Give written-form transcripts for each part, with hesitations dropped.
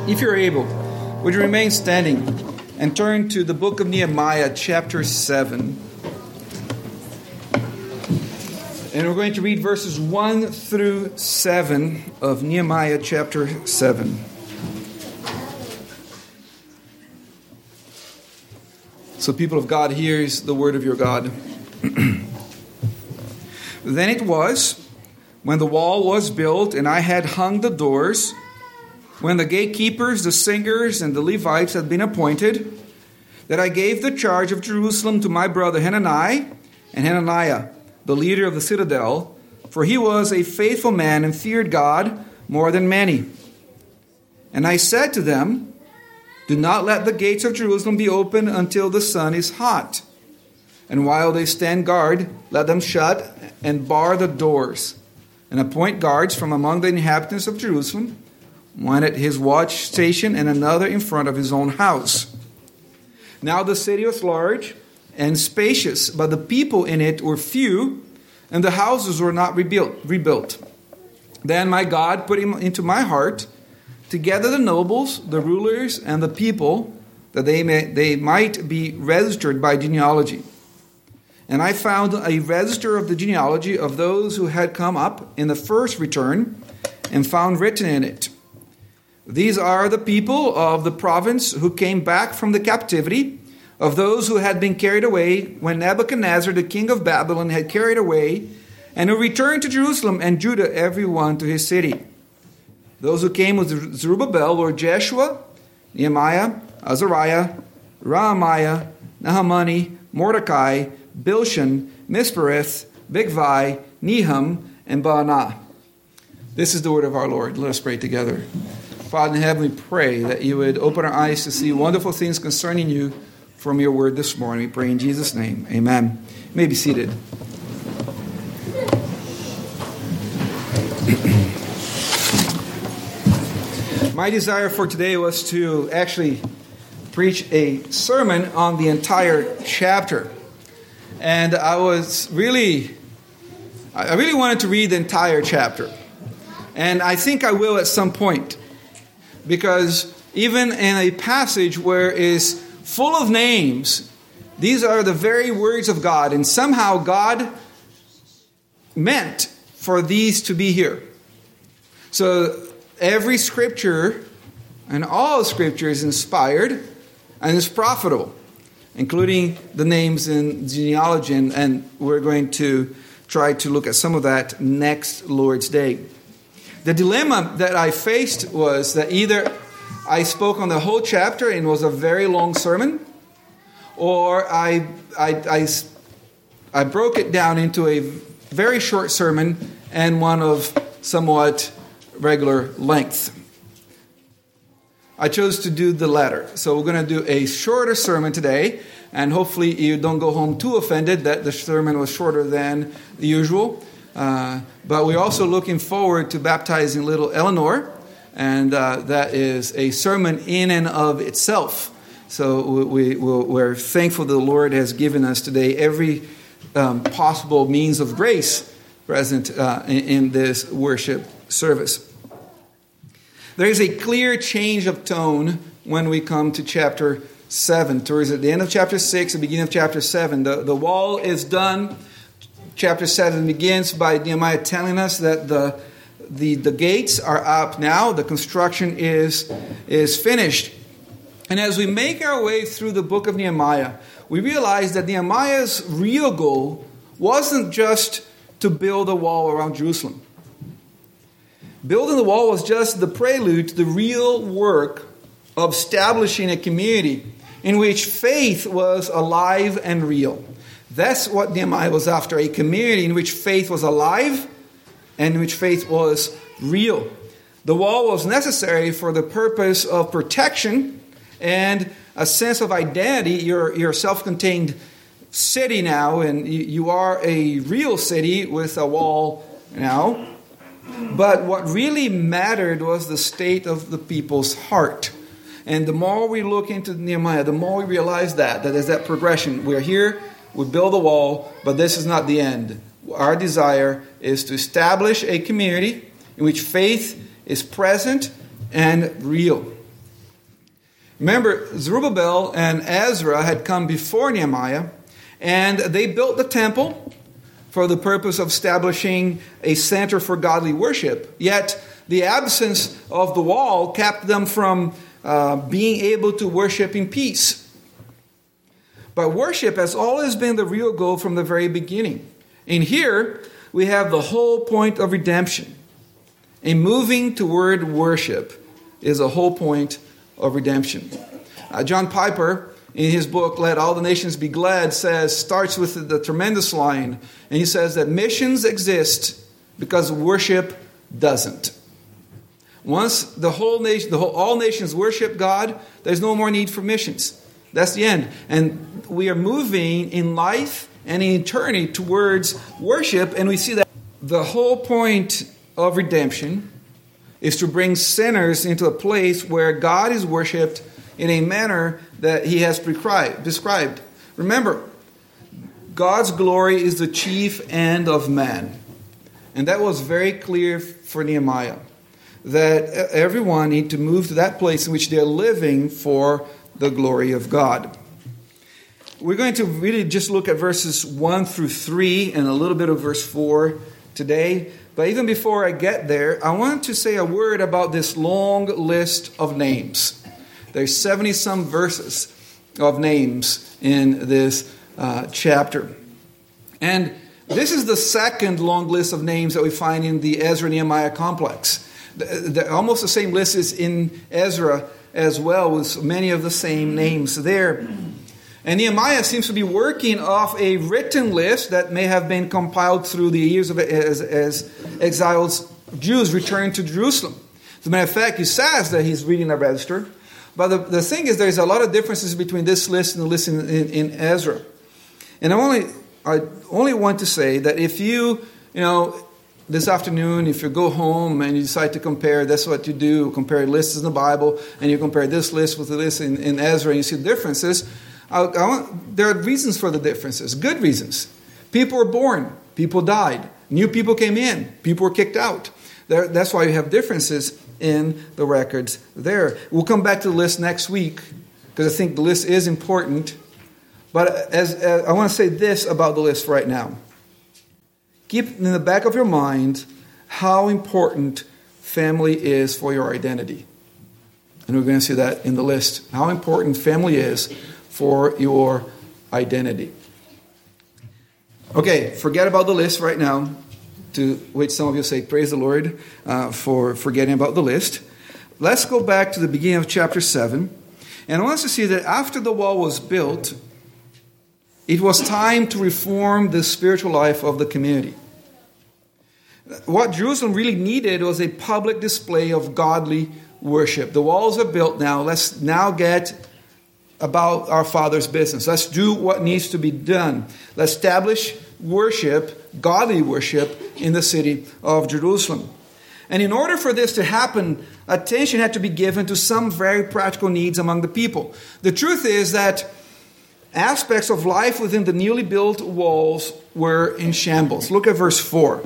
If you're able, would you remain standing and turn to the book of Nehemiah, chapter 7. And we're going to read verses 1 through 7 of Nehemiah chapter 7. So, people of God, here's the word of your God. Then it was, when the wall was built and I had hung the doors, when the gatekeepers, the singers, and the Levites had been appointed, that I gave the charge of Jerusalem to my brother Hanani and Hananiah, the leader of the citadel, for he was a faithful man and feared God more than many. And I said to them, do not let the gates of Jerusalem be open until the sun is hot. And while they stand guard, let them shut and bar the doors, and appoint guards from among the inhabitants of Jerusalem, one at his watch station and another in front of his own house. Now the city was large and spacious, but the people in it were few, and the houses were not rebuilt. Then my God put him into my heart to gather the nobles, the rulers, and the people, that they might be registered by genealogy. And I found a register of the genealogy of those who had come up in the first return, and found written in it, these are the people of the province who came back from the captivity, of those who had been carried away when Nebuchadnezzar, the king of Babylon, had carried away, and who returned to Jerusalem and Judah, every one to his city. Those who came with Zerubbabel were Jeshua, Nehemiah, Azariah, Rahamiah, Nahamani, Mordecai, Bilshan, Mispereth, Bigvai, Nehum, and Baanah. This is the word of our Lord. Let us pray together. Father in heaven, we pray that you would open our eyes to see wonderful things concerning you from your word this morning. We pray in Jesus' name. Amen. You may be seated. My desire for today was to actually preach a sermon on the entire chapter. And I really wanted to read the entire chapter. And I think I will at some point. Because even in a passage where it is full of names, these are the very words of God. And somehow God meant for these to be here. So every scripture and all scripture is inspired and is profitable, including the names in genealogy. And we're going to try to look at some of that next Lord's Day. The dilemma that I faced was that either I spoke on the whole chapter and it was a very long sermon, or I broke it down into a very short sermon and one of somewhat regular length. I chose to do the latter. So we're going to do a shorter sermon today, and hopefully you don't go home too offended that the sermon was shorter than the usual. But we're also looking forward to baptizing little Eleanor, and that is a sermon in and of itself. So we're thankful that the Lord has given us today every possible means of grace present in this worship service. There is a clear change of tone when we come to chapter 7. Towards the end of chapter 6, the beginning of chapter 7, the wall is done. Chapter 7 begins by Nehemiah telling us that the gates are up now. The construction is finished. And as we make our way through the book of Nehemiah, we realize that Nehemiah's real goal wasn't just to build a wall around Jerusalem. Building the wall was just the prelude to the real work of establishing a community in which faith was alive and real. That's what Nehemiah was after, a community in which faith was alive and in which faith was real. The wall was necessary for the purpose of protection and a sense of identity. You're a self-contained city now, and you are a real city with a wall now. But what really mattered was the state of the people's heart. And the more we look into Nehemiah, the more we realize that there's that progression. We're here, we build a wall, but this is not the end. Our desire is to establish a community in which faith is present and real. Remember, Zerubbabel and Ezra had come before Nehemiah, and they built the temple for the purpose of establishing a center for godly worship. Yet, the absence of the wall kept them from being able to worship in peace. But worship has always been the real goal from the very beginning. And here, we have the whole point of redemption. And moving toward worship is the whole point of redemption. John Piper, in his book, Let All the Nations Be Glad, starts with the tremendous line. And he says that missions exist because worship doesn't. Once all nations worship God, there's no more need for missions. That's the end. And we are moving in life and in eternity towards worship. And we see that the whole point of redemption is to bring sinners into a place where God is worshipped in a manner that he has described. Remember, God's glory is the chief end of man. And that was very clear for Nehemiah, that everyone need to move to that place in which they're living for the glory of God. We're going to really just look at verses 1 through 3 and a little bit of verse 4 today. But even before I get there, I want to say a word about this long list of names. There's 70-some verses of names in this chapter. And this is the second long list of names that we find in the Ezra-Nehemiah complex. Almost the same list is in Ezra as well, with many of the same names there. And Nehemiah seems to be working off a written list that may have been compiled through the years as exiled Jews returned to Jerusalem. As a matter of fact, he says that he's reading a register. But the thing is, there's a lot of differences between this list and the list in Ezra. And I only want to say that if you this afternoon, if you go home and you decide to compare, that's what you do, compare lists in the Bible, and you compare this list with the list in Ezra, and you see the differences. There are reasons for the differences, good reasons. People were born, people died, new people came in, people were kicked out. That's why you have differences in the records there. We'll come back to the list next week, because I think the list is important. But as I want to say this about the list right now. Keep in the back of your mind how important family is for your identity. And we're going to see that in the list. How important family is for your identity. Okay, forget about the list right now. To which some of you say, praise the Lord for forgetting about the list. Let's go back to the beginning of chapter 7. And I want us to see that after the wall was built, it was time to reform the spiritual life of the community. What Jerusalem really needed was a public display of godly worship. The walls are built now. Let's now get about our Father's business. Let's do what needs to be done. Let's establish worship, godly worship, in the city of Jerusalem. And in order for this to happen, attention had to be given to some very practical needs among the people. The truth is that aspects of life within the newly built walls were in shambles. Look at verse 4.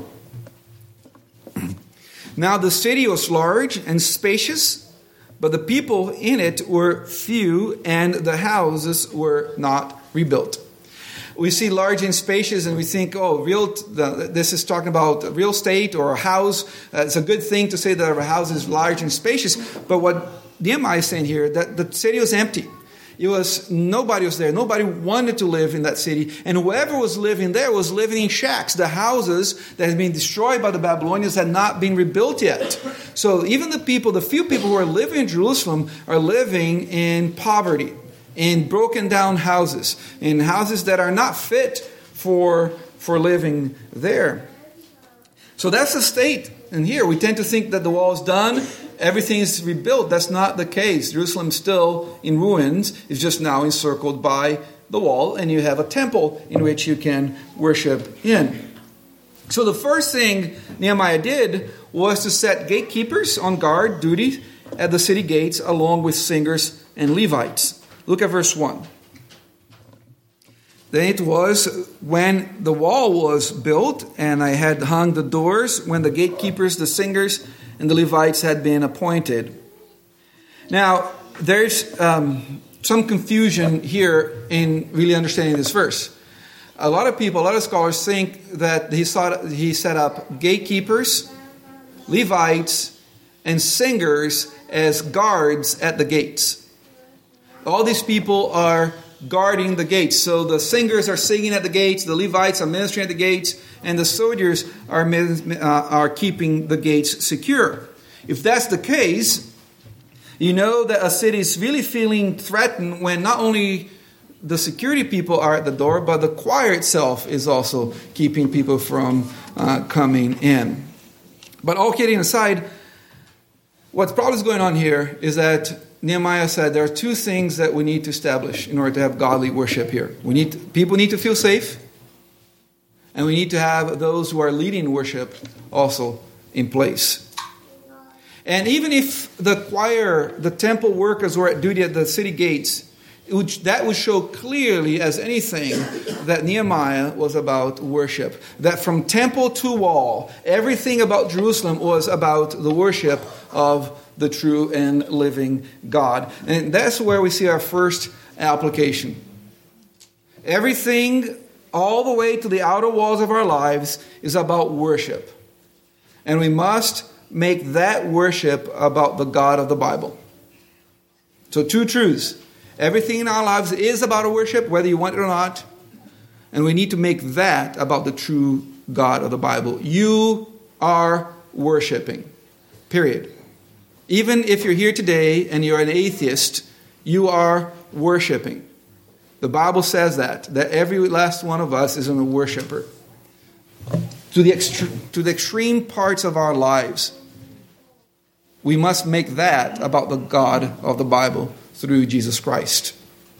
Now the city was large and spacious, but the people in it were few, and the houses were not rebuilt. We see large and spacious, and we think, this is talking about real estate or a house. It's a good thing to say that a house is large and spacious. But what Nehemiah is saying here, that the city was empty. Nobody was there. Nobody wanted to live in that city. And whoever was living there was living in shacks. The houses that had been destroyed by the Babylonians had not been rebuilt yet. So even the few people who are living in Jerusalem are living in poverty, in broken down houses, in houses that are not fit for living there. So that's the state. And here we tend to think that the wall is done, everything is rebuilt. That's not the case. Jerusalem is still in ruins. It's just now encircled by the wall, and you have a temple in which you can worship in. So the first thing Nehemiah did was to set gatekeepers on guard duty at the city gates along with singers and Levites. Look at verse 1. Then it was when the wall was built and I had hung the doors, when the gatekeepers, the singers, and the Levites had been appointed. Now, there's some confusion here in really understanding this verse. A lot of scholars think that he set up gatekeepers, Levites, and singers as guards at the gates. All these people are guarding the gates. So the singers are singing at the gates, the Levites are ministering at the gates, and the soldiers are keeping the gates secure. If that's the case, you know that a city is really feeling threatened when not only the security people are at the door, but the choir itself is also keeping people from coming in. But all kidding aside, what's probably going on here is that Nehemiah said there are two things that we need to establish in order to have godly worship here. People need to feel safe, and we need to have those who are leading worship also in place. And even if the choir, the temple workers were at duty at the city gates, that would show clearly as anything that Nehemiah was about worship. That from temple to wall, everything about Jerusalem was about the worship of the true and living God. And that's where we see our first application. Everything all the way to the outer walls of our lives is about worship. And we must make that worship about the God of the Bible. So two truths. Everything in our lives is about a worship, whether you want it or not. And we need to make that about the true God of the Bible. You are worshiping. Period. Even if you're here today and you're an atheist, you are worshiping. The Bible says that every last one of us is a worshiper. To the extreme parts of our lives, we must make that about the God of the Bible through Jesus Christ.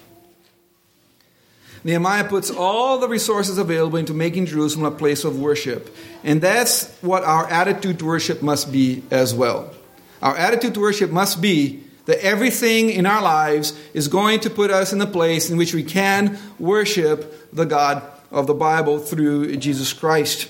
Nehemiah puts all the resources available into making Jerusalem a place of worship. And that's what our attitude to worship must be as well. Our attitude to worship must be that everything in our lives is going to put us in a place in which we can worship the God of the Bible through Jesus Christ.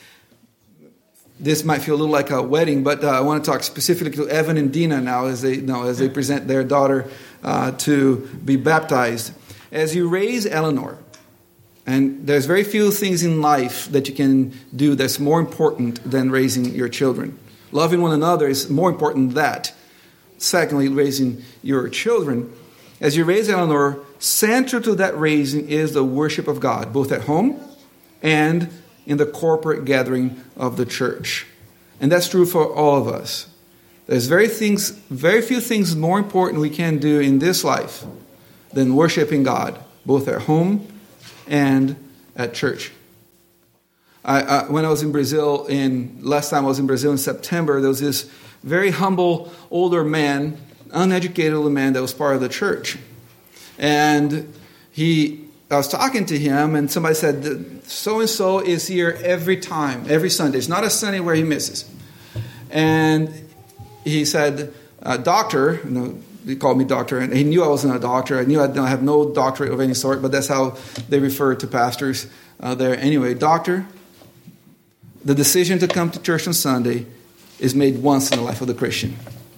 This might feel a little like a wedding, but I want to talk specifically to Evan and Dina now as they present their daughter to be baptized. As you raise Eleanor, and there's very few things in life that you can do that's more important than raising your children. Loving one another is more important than that. Secondly, raising your children. As you raise Eleanor, central to that raising is the worship of God, both at home and in the corporate gathering of the church. And that's true for all of us. There's very few things more important we can do in this life than worshiping God, both at home and at church. When I was in Brazil, last time I was in Brazil in September, there was this very humble older man, uneducated older man that was part of the church. And I was talking to him, and somebody said, so-and-so is here every Sunday. It's not a Sunday where he misses. And he said, doctor, he called me doctor, and he knew I wasn't a doctor. I knew I have no doctorate of any sort, but that's how they refer to pastors there. Anyway, doctor, the decision to come to church on Sunday is made once in the life of the Christian.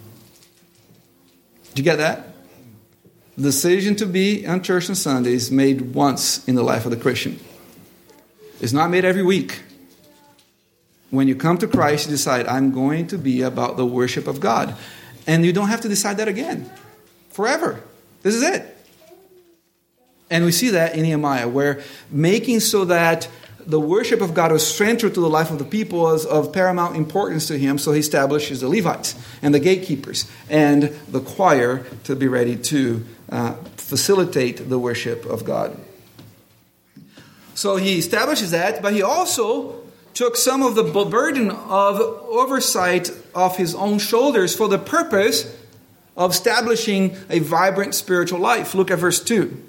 Did you get that? The decision to be on church on Sunday is made once in the life of the Christian. It's not made every week. When you come to Christ, you decide, I'm going to be about the worship of God. And you don't have to decide that again. Forever. This is it. And we see that in Nehemiah, where making so that the worship of God was central to the life of the people was of paramount importance to him, so he establishes the Levites and the gatekeepers and the choir to be ready to facilitate the worship of God. So he establishes that, but he also took some of the burden of oversight off his own shoulders for the purpose of establishing a vibrant spiritual life. Look at verse 2.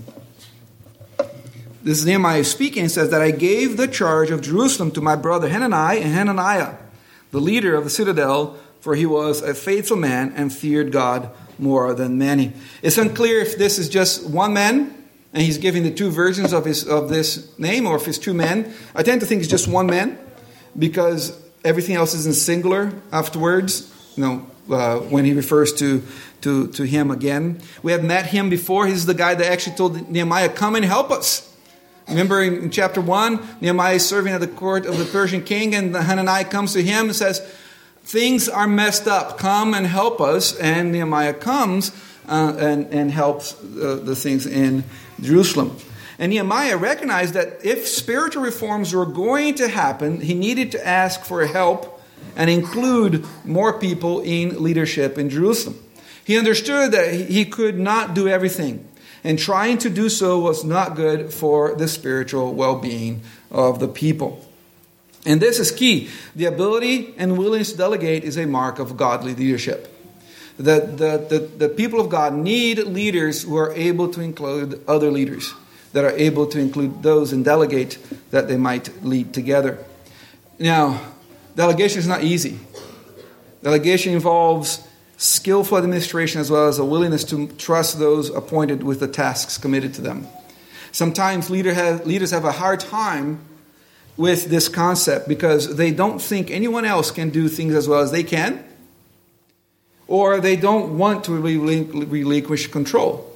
This is Nehemiah speaking. It says that I gave the charge of Jerusalem to my brother Hananiah, the leader of the citadel, for he was a faithful man and feared God more than many. It's unclear if this is just one man, and he's giving the two versions of this name, or if it's two men. I tend to think it's just one man, because everything else is in singular afterwards. when he refers to him again. We have met him before. He's the guy that actually told Nehemiah, come and help us. Remember in chapter 1, Nehemiah is serving at the court of the Persian king, and Hananiah comes to him and says, things are messed up. Come and help us. And Nehemiah comes and helps the things in Jerusalem. And Nehemiah recognized that if spiritual reforms were going to happen, he needed to ask for help and include more people in leadership in Jerusalem. He understood that he could not do everything, and trying to do so was not good for the spiritual well-being of the people. And this is key. The ability and willingness to delegate is a mark of godly leadership. The people of God need leaders who are able to include other leaders, that are able to include those and delegate that they might lead together. Now, delegation is not easy. Delegation involves skillful administration as well as a willingness to trust those appointed with the tasks committed to them. Sometimes leaders have a hard time with this concept because they don't think anyone else can do things as well as they can, or they don't want to relinquish control.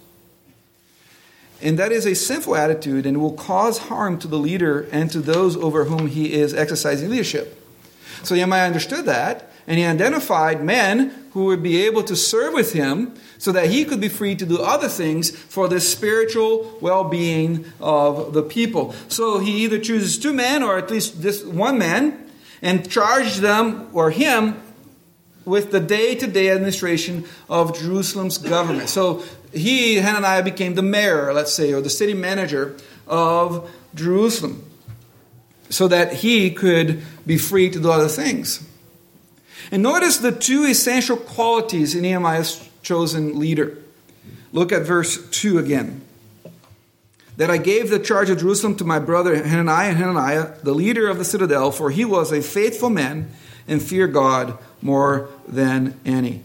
And that is a sinful attitude and will cause harm to the leader and to those over whom he is exercising leadership. So Nehemiah understood that, and he identified men who would be able to serve with him so that he could be free to do other things for the spiritual well-being of the people. So he either chooses 2 men or at least just 1 man and charged them or him with the day-to-day administration of Jerusalem's government. So Hananiah became the mayor, let's say, or the city manager of Jerusalem, so that he could be free to do other things. And notice the 2 essential qualities in Nehemiah's chosen leader. Look at verse 2 again. That I gave the charge of Jerusalem to my brother Hananiah, the leader of the citadel, for he was a faithful man and feared God more than any.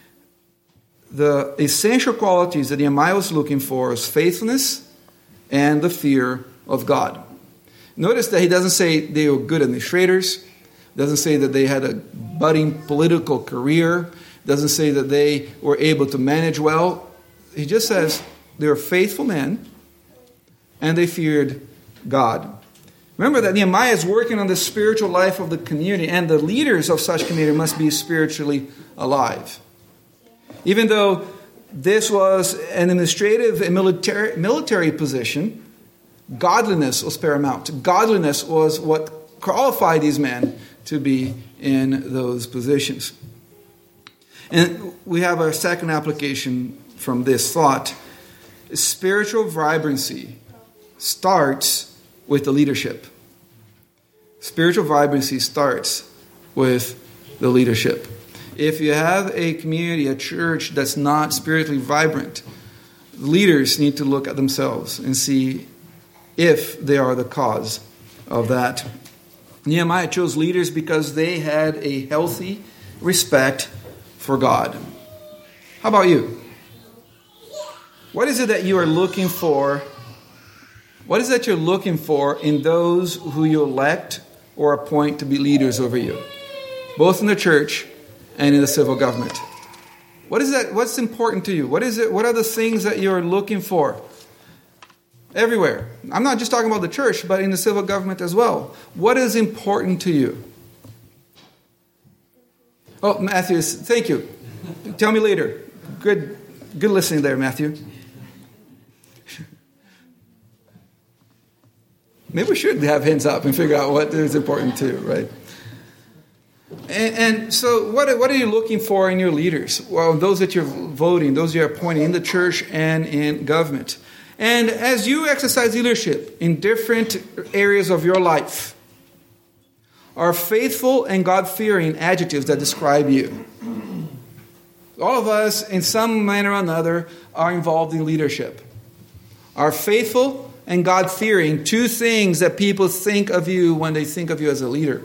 The essential qualities that Nehemiah was looking for is faithfulness and the fear of God. Notice that he doesn't say they were good administrators. Doesn't say that they had a budding political career. Doesn't say that they were able to manage well. He just says they were faithful men and they feared God. Remember that Nehemiah is working on the spiritual life of the community, and the leaders of such community must be spiritually alive. Even though this was an administrative and military position, godliness was paramount. Godliness was what qualified these men to be in those positions. And we have our second application from this thought. Spiritual vibrancy starts with the leadership. Spiritual vibrancy starts with the leadership. If you have a community, a church that's not spiritually vibrant, leaders need to look at themselves and see if they are the cause of that. Nehemiah chose leaders because they had a healthy respect for God. How about you? What is it that you are looking for? What is it you're looking for in those who you elect or appoint to be leaders over you, both in the church and in the civil government? What is that? What's important to you? What is it? What are the things that you're looking for? Everywhere. I'm not just talking about the church, but in the civil government as well. What is important to you? Oh, Matthew, thank you. Tell me later. Good listening there, Matthew. Maybe we should have hands up and figure out what is important too, right? And so what are you looking for in your leaders? Well, those that you're voting, those you're appointing in the church and in government. And as you exercise leadership in different areas of your life, are faithful and God-fearing adjectives that describe you. All of us, in some manner or another, are involved in leadership. Are faithful and God-fearing 2 things that people think of you when they think of you as a leader?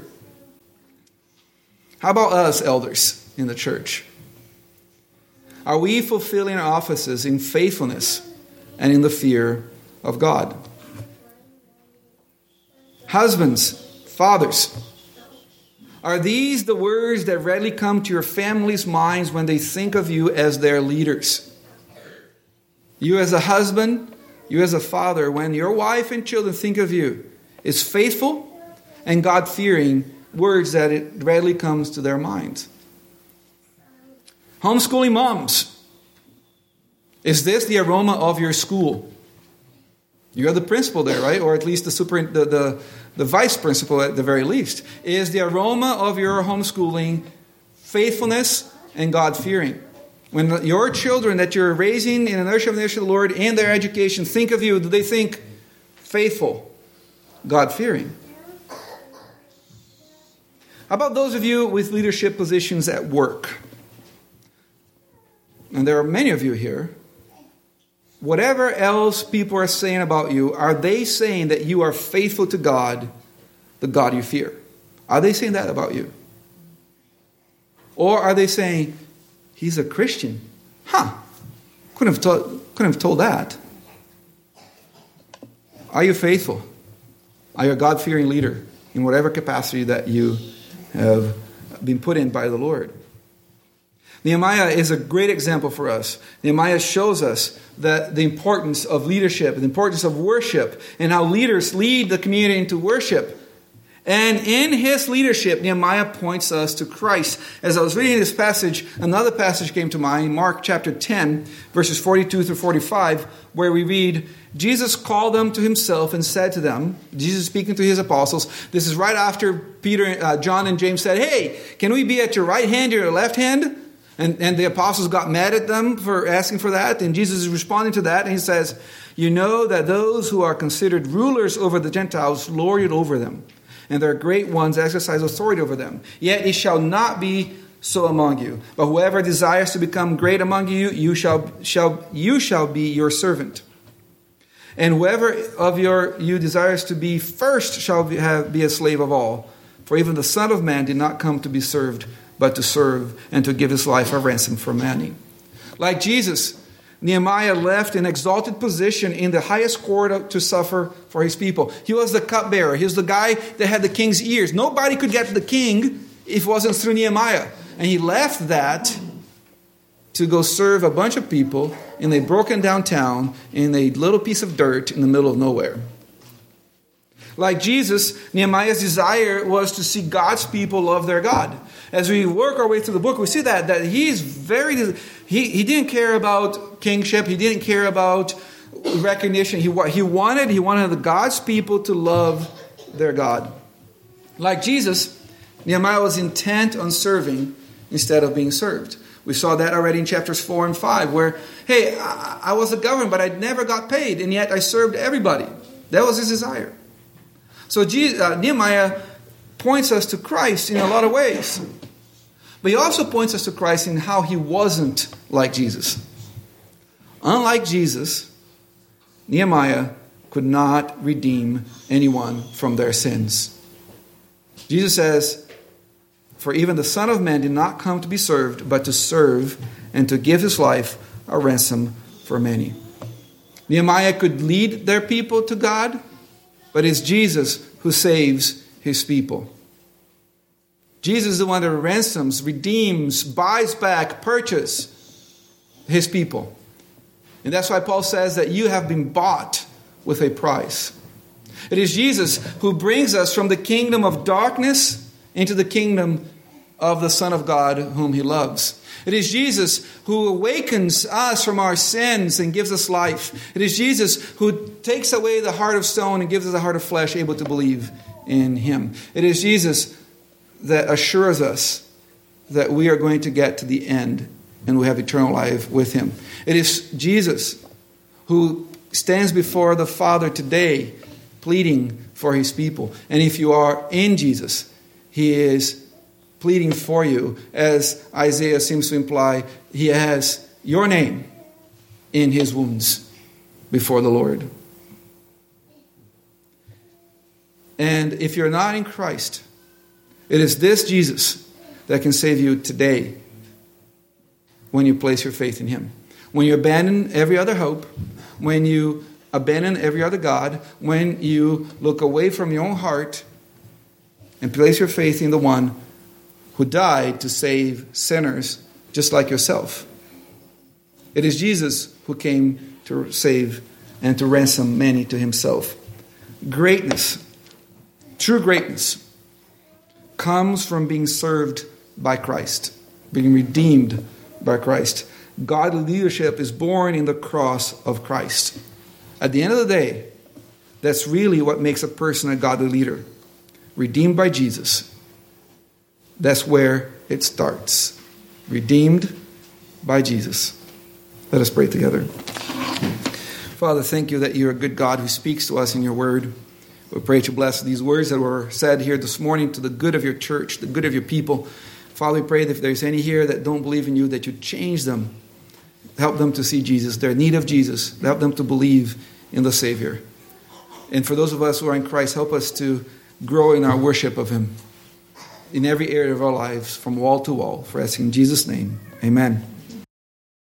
How about us, elders in the church? Are we fulfilling our offices in faithfulness and in the fear of God? Husbands, fathers, Are these the words that readily come to your family's minds when they think of you as their leaders? You as a husband, you as a father, when your wife and children think of you, is faithful and God-fearing words that it readily comes to their minds. Homeschooling moms, is this the aroma of your school? You're the principal there, right? Or at least the vice principal at the very least. Is the aroma of your homeschooling faithfulness and God-fearing? When your children that you're raising in the nurture of the Lord and their education think of you, do they think faithful, God-fearing? How about those of you with leadership positions at work? And there are many of you here. Whatever else people are saying about you, are they saying that you are faithful to God, the God you fear? Are they saying that about you? Or are they saying, he's a Christian? Couldn't have told that. Are you faithful? Are you a God-fearing leader in whatever capacity that you have been put in by the Lord? Nehemiah is a great example for us. Nehemiah shows us that the importance of leadership, the importance of worship, and how leaders lead the community into worship. And in his leadership, Nehemiah points us to Christ. As I was reading this passage, another passage came to mind, Mark chapter 10, verses 42 through 45, where we read, Jesus called them to himself and said to them, Jesus speaking to his apostles, this is right after Peter, John and James said, hey, can we be at your right hand or your left hand? And the apostles got mad at them for asking for that. And Jesus is responding to that. And he says, you know that those who are considered rulers over the Gentiles lord it over them. And their great ones exercise authority over them. Yet it shall not be so among you. But whoever desires to become great among you, you shall be your servant. And whoever of you desires to be first shall be a slave of all. For even the Son of Man did not come to be served, but to serve and to give his life a ransom for many. Like Jesus, Nehemiah left an exalted position in the highest court to suffer for his people. He was the cupbearer. He was the guy that had the king's ears. Nobody could get to the king if it wasn't through Nehemiah. And he left that to go serve a bunch of people in a broken down town in a little piece of dirt in the middle of nowhere. Like Jesus, Nehemiah's desire was to see God's people love their God. As we work our way through the book, we see that he's he didn't care about kingship. He didn't care about recognition. He wanted the God's people to love their God. Like Jesus, Nehemiah was intent on serving instead of being served. We saw that already in chapters 4 and 5, where, hey, I was a governor, but I never got paid, and yet I served everybody. That was his desire. So Nehemiah points us to Christ in a lot of ways. But he also points us to Christ in how he wasn't like Jesus. Unlike Jesus, Nehemiah could not redeem anyone from their sins. Jesus says, for even the Son of Man did not come to be served, but to serve and to give his life a ransom for many. Nehemiah could lead their people to God, but it's Jesus who saves his people. Jesus is the one that ransoms, redeems, buys back, purchases his people. And that's why Paul says that you have been bought with a price. It is Jesus who brings us from the kingdom of darkness into the kingdom of the Son of God whom he loves. It is Jesus who awakens us from our sins and gives us life. It is Jesus who takes away the heart of stone and gives us a heart of flesh, able to believe in him. It is Jesus that assures us that we are going to get to the end and we have eternal life with him. It is Jesus who stands before the Father today pleading for his people. And if you are in Jesus, he is pleading for you. As Isaiah seems to imply, he has your name in his wounds before the Lord. And if you're not in Christ, it is this Jesus that can save you today when you place your faith in him. When you abandon every other hope, when you abandon every other God, when you look away from your own heart and place your faith in the one who died to save sinners just like yourself. It is Jesus who came to save and to ransom many to himself. Greatness, true greatness, comes from being served by Christ, being redeemed by Christ. Godly leadership is born in the cross of Christ. At the end of the day, that's really what makes a person a godly leader. Redeemed by Jesus. That's where it starts. Redeemed by Jesus. Let us pray together. Father, thank you that you're a good God who speaks to us in your word. We pray to bless these words that were said here this morning to the good of your church, the good of your people. Father, we pray that if there's any here that don't believe in you, that you change them. Help them to see Jesus, their need of Jesus. Help them to believe in the Savior. And for those of us who are in Christ, help us to grow in our worship of him in every area of our lives, from wall to wall. For asking in Jesus' name, amen.